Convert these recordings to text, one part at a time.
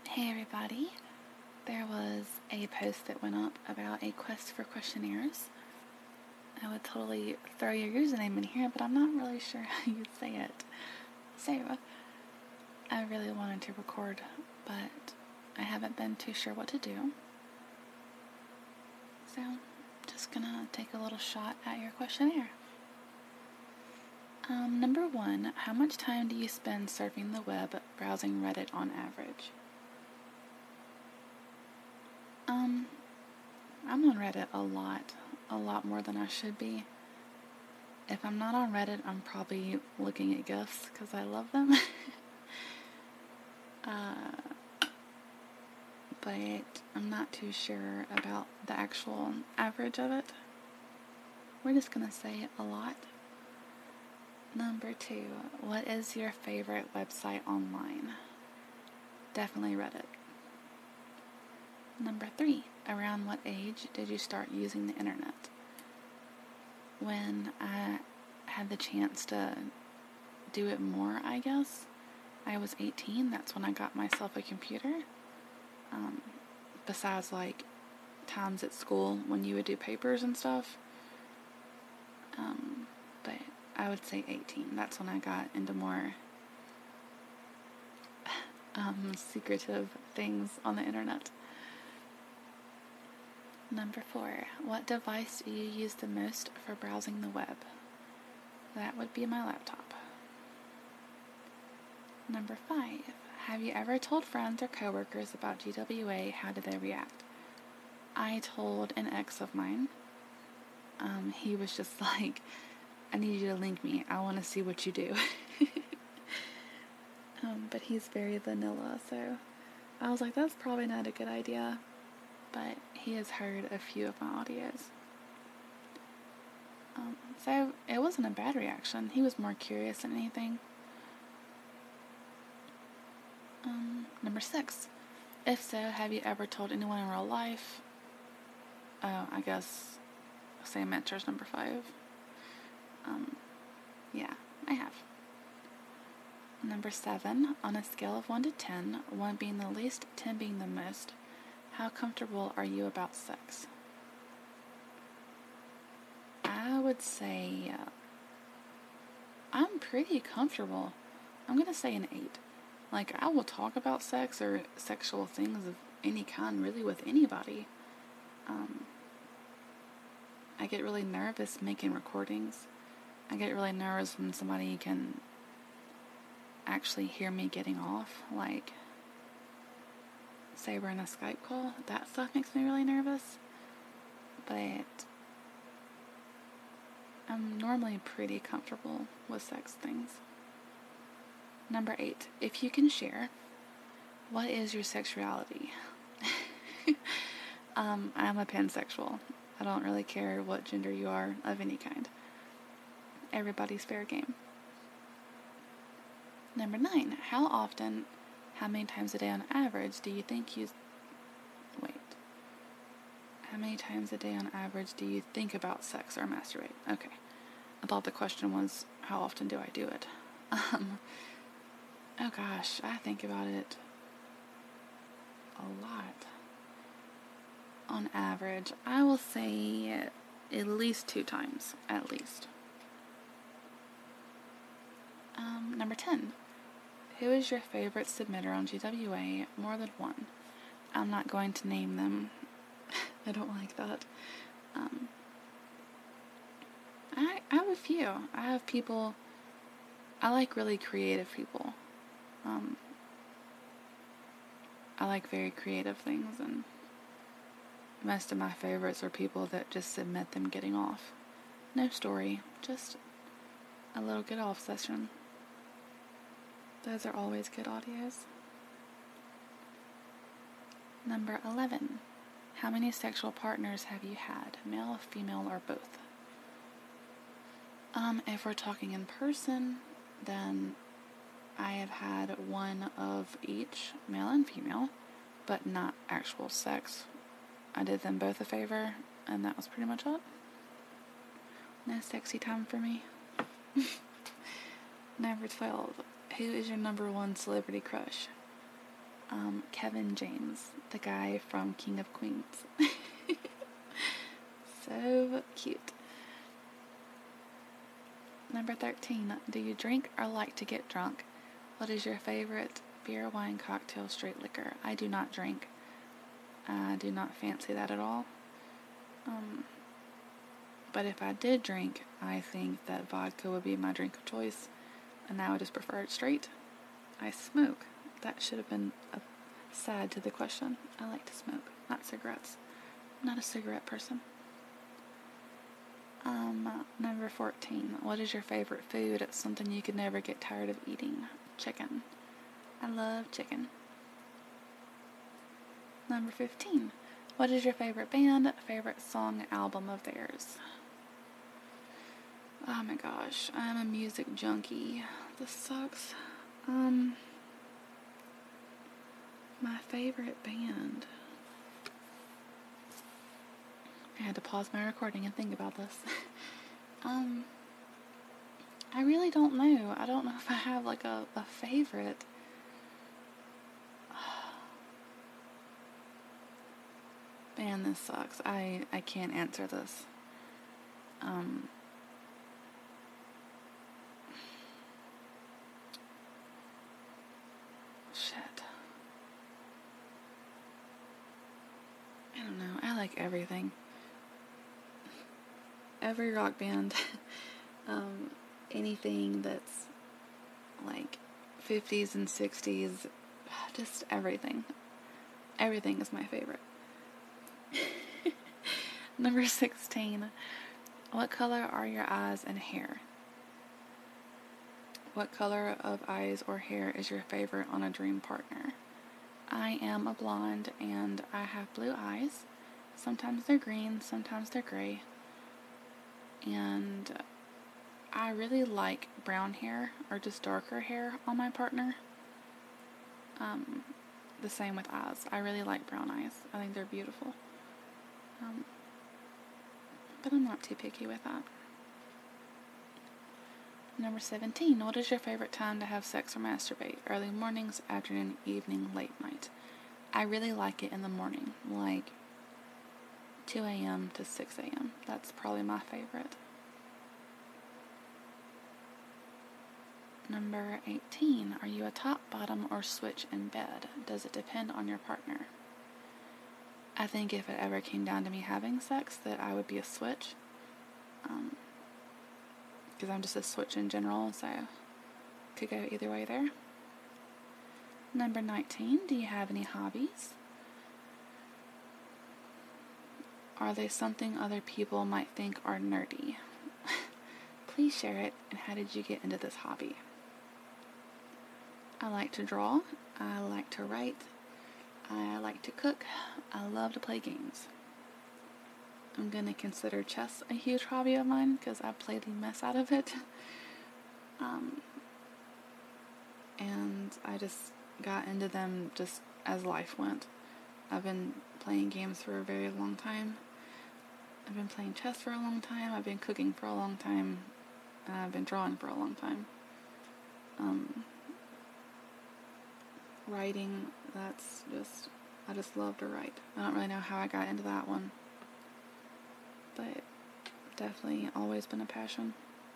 Hey everybody, there was a post that went up about a quest for questionnaires. I would totally throw your username in here, but I'm not really sure how you'd say it. So, I really wanted to record, but I haven't been too sure what to do. So, just gonna take a little shot at your questionnaire. Number 1, how much time do you spend surfing the web browsing Reddit on average? I'm on Reddit a lot more than I should be. If I'm not on Reddit, I'm probably looking at GIFs because I love them. But I'm not too sure about the actual average of it. We're just gonna say a lot. Number 2, what is your favorite website online? Definitely Reddit. Number 3, around what age did you start using the internet? When I had the chance to do it more, I guess. I was 18, that's when I got myself a computer. Besides, like, times at school when you would do papers and stuff. But I would say 18. That's when I got into more secretive things on the internet. Number 4, what device do you use the most for browsing the web? That would be my laptop. Number 5, have you ever told friends or coworkers about GWA? How did they react? I told an ex of mine. He was just like, I need you to link me. I want to see what you do. But he's very vanilla, so I was like, that's probably not a good idea. But he has heard a few of my audios. So it wasn't a bad reaction. He was more curious than anything. Number 6. If so, have you ever told anyone in real life? I guess same answer as number 5. Yeah, I have. Number 7. On a scale of 1 to 10, 1 being the least, 10 being the most, how comfortable are you about sex? I would say I'm pretty comfortable. I'm going to say an 8. Like, I will talk about sex or sexual things of any kind, really, with anybody. I get really nervous making recordings. I get really nervous when somebody can actually hear me getting off. Like, say we're in a Skype call. That stuff makes me really nervous. But I'm normally pretty comfortable with sex things. Number 8, if you can share, what is your sexuality? I'm a pansexual. I don't really care what gender you are of any kind. Everybody's fair game. Number 9, how many times a day on average do you think you... How many times a day on average do you think about sex or masturbate? Okay. I thought the question was, how often do I do it? Oh gosh, I think about it a lot. On average, I will say at least 2 times, at least. Number 10. Who is your favorite submitter on GWA? More than one. I'm not going to name them. I don't like that. I have a few. I have people... I like really creative people. I like very creative things, and most of my favorites are people that just submit them getting off. No story, just a little get off session. Those are always good audios. Number 11. How many sexual partners have you had? Male, female, or both? If we're talking in person, then I have had one of each, male and female, but not actual sex. I did them both a favor, and that was pretty much it. No sexy time for me. Number 12. Who is your number 1 celebrity crush? Kevin James, the guy from King of Queens. So cute. Number 13. Do you drink or like to get drunk? What is your favorite beer, wine, cocktail, straight liquor? I do not drink. I do not fancy that at all. But if I did drink, I think that vodka would be my drink of choice, and I would just prefer it straight. I smoke. That should have been a side to the question. I like to smoke, not cigarettes. I'm not a cigarette person. Number 14. What is your favorite food? It's something you could never get tired of eating. Chicken. I love chicken. Number 15. What is your favorite band, favorite song, album of theirs? Oh my gosh, I'm a music junkie. This sucks. My favorite band. I had to pause my recording and think about this. I really don't know. I don't know if I have like a favorite. Man, this sucks. I can't answer this. Shit. I don't know. I like everything. Every rock band. Anything that's like 50s and 60s. Just everything. Everything is my favorite. Number 16. What color are your eyes and hair? What color of eyes or hair is your favorite on a dream partner? I am a blonde and I have blue eyes. Sometimes they're green, sometimes they're gray. And I really like brown hair or just darker hair on my partner. The same with eyes. I really like brown eyes. I think they're beautiful. But I'm not too picky with that. Number 17. What is your favorite time to have sex or masturbate? Early mornings, afternoon, evening, late night. I really like it in the morning, like 2 a.m. to 6 a.m. That's probably my favorite. Number 18. Are you a top, bottom, or switch in bed? Does it depend on your partner? I think if it ever came down to me having sex, that I would be a switch. Because I'm just a switch in general, so could go either way there. Number 19. Do you have any hobbies? Are they something other people might think are nerdy? Please share it, and how did you get into this hobby? I like to draw, I like to write, I like to cook, I love to play games. I'm going to consider chess a huge hobby of mine because I play the mess out of it. And I just got into them just as life went. I've been playing games for a very long time. I've been playing chess for a long time. I've been cooking for a long time. And I've been drawing for a long time. Writing, I just love to write. I don't really know how I got into that one. But definitely always been a passion.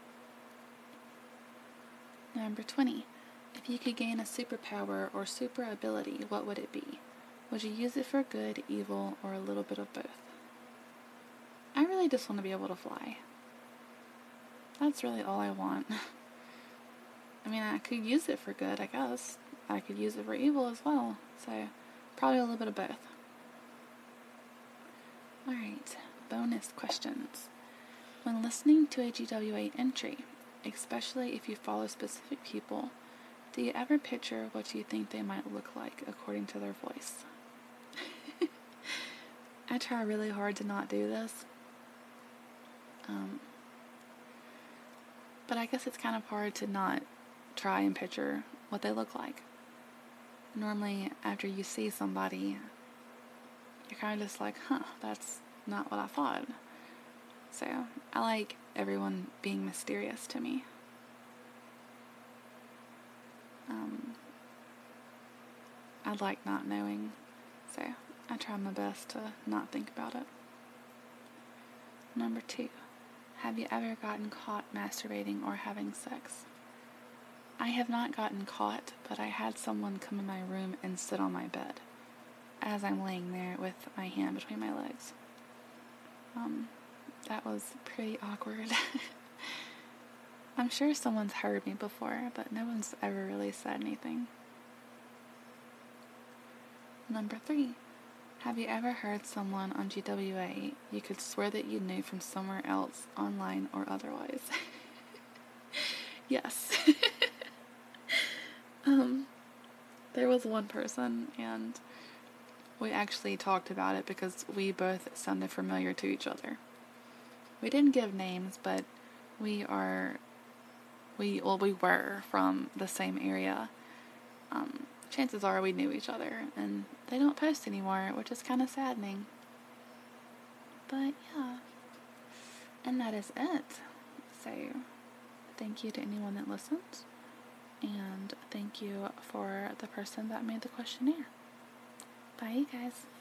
Number 20. If you could gain a superpower or super ability, what would it be? Would you use it for good, evil, or a little bit of both? I really just want to be able to fly. That's really all I want. I mean, I could use it for good, I guess. I could use it for evil as well. So, probably a little bit of both. Alright, bonus questions. When listening to a GWA entry, especially if you follow specific people, do you ever picture what you think they might look like according to their voice? I try really hard to not do this. But I guess it's kind of hard to not try and picture what they look like. Normally, after you see somebody, you're kind of just like, that's not what I thought. So, I like everyone being mysterious to me. I I like not knowing, so I try my best to not think about it. Number 2, have you ever gotten caught masturbating or having sex? I have not gotten caught, but I had someone come in my room and sit on my bed as I'm laying there with my hand between my legs. That was pretty awkward. I'm sure someone's heard me before, but no one's ever really said anything. Number 3, have you ever heard someone on GWA you could swear that you knew from somewhere else, online or otherwise? Yes. There was one person, and we actually talked about it because we both sounded familiar to each other. We didn't give names, but we were from the same area. Chances are we knew each other, and they don't post anymore, which is kind of saddening. But yeah, and that is it. So, thank you to anyone that listened, and thank you for the person that made the questionnaire. Bye, you guys.